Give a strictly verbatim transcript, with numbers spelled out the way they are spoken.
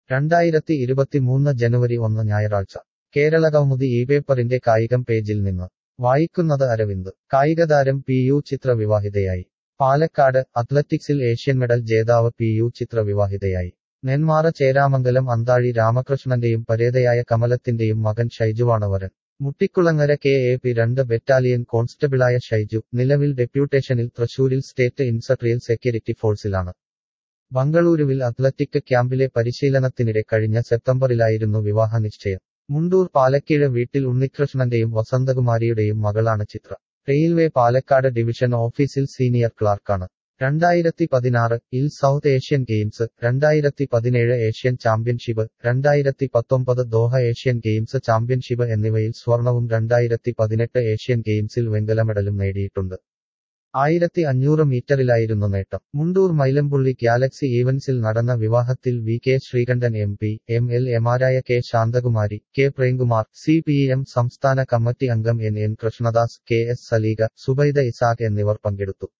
രണ്ടായിരത്തി ഇരുപത്തിമൂന്ന് ജനുവരി ഒന്ന് ഞായറാഴ്ച കേരളകൗമുദി ഈ പേപ്പറിന്റെ കായികം പേജിൽ നിന്ന് വായിക്കുന്നത് അരവിന്ദ്. കായികതാരം പി യു ചിത്ര വിവാഹിതയായി. പാലക്കാട് അത്ലറ്റിക്സിൽ ഏഷ്യൻ മെഡൽ ജേതാവ് പി യു ചിത്ര വിവാഹിതയായി. നെന്മാറ ചേരാമംഗലം അന്താഴി രാമകൃഷ്ണന്റെയും പരേതയായ കമലത്തിന്റെയും മകൻ ഷൈജുവാണ് വരൻ. മുട്ടിക്കുളങ്ങര കെ എ പി രണ്ട് ബറ്റാലിയൻ കോൺസ്റ്റബിളായ ഷൈജു നിലവിൽ ഡെപ്യൂട്ടേഷനിൽ തൃശൂരിൽ സ്റ്റേറ്റ് ഇൻഡസ്ട്രിയൽ സെക്യൂരിറ്റി ഫോഴ്സിലാണ്. ബംഗളൂരുവിൽ അത്ലറ്റിക് ക്യാമ്പിലെ പരിശീലനത്തിനിടെ കഴിഞ്ഞ സെപ്റ്റംബറിലായിരുന്നു വിവാഹ നിശ്ചയം. മുണ്ടൂർ പാലക്കീഴ് വീട്ടിൽ ഉണ്ണികൃഷ്ണന്റെയും വസന്തകുമാരിയുടെയും മകളാണ് ചിത്ര. റെയിൽവേ പാലക്കാട് ഡിവിഷൻ ഓഫീസിൽ സീനിയർ ക്ലാർക്കാണ്. രണ്ടായിരത്തി പതിനാറ് ഇൽ സൗത്ത് ഏഷ്യൻ ഗെയിംസ്, രണ്ടായിരത്തി പതിനേഴ് ഏഷ്യൻ ചാമ്പ്യൻഷിപ്പ്, രണ്ടായിരത്തി പത്തൊമ്പത് ദോഹ ഏഷ്യൻ ഗെയിംസ് ചാമ്പ്യൻഷിപ്പ് എന്നിവയിൽ സ്വർണവും രണ്ടായിരത്തി പതിനെട്ട് ഏഷ്യൻ ഗെയിംസിൽ വെങ്കല മെഡലും നേടിയിട്ടുണ്ട്. ആയിരത്തി അഞ്ഞൂറ് മീറ്ററിലായിരുന്നു നേട്ടം. മുണ്ടൂർ മൈലമ്പുള്ളി ഗാലക്സി ഈവൻസിൽ നടന്ന വിവാഹത്തിൽ V K Sreekandan M P, M L എമാരായ K Santhakumari, K Premkumar, C P M സംസ്ഥാന കമ്മിറ്റി അംഗം N N Krishnadas, K S Saleega, Subaida Ishaq എന്നിവർ പങ്കെടുത്തു.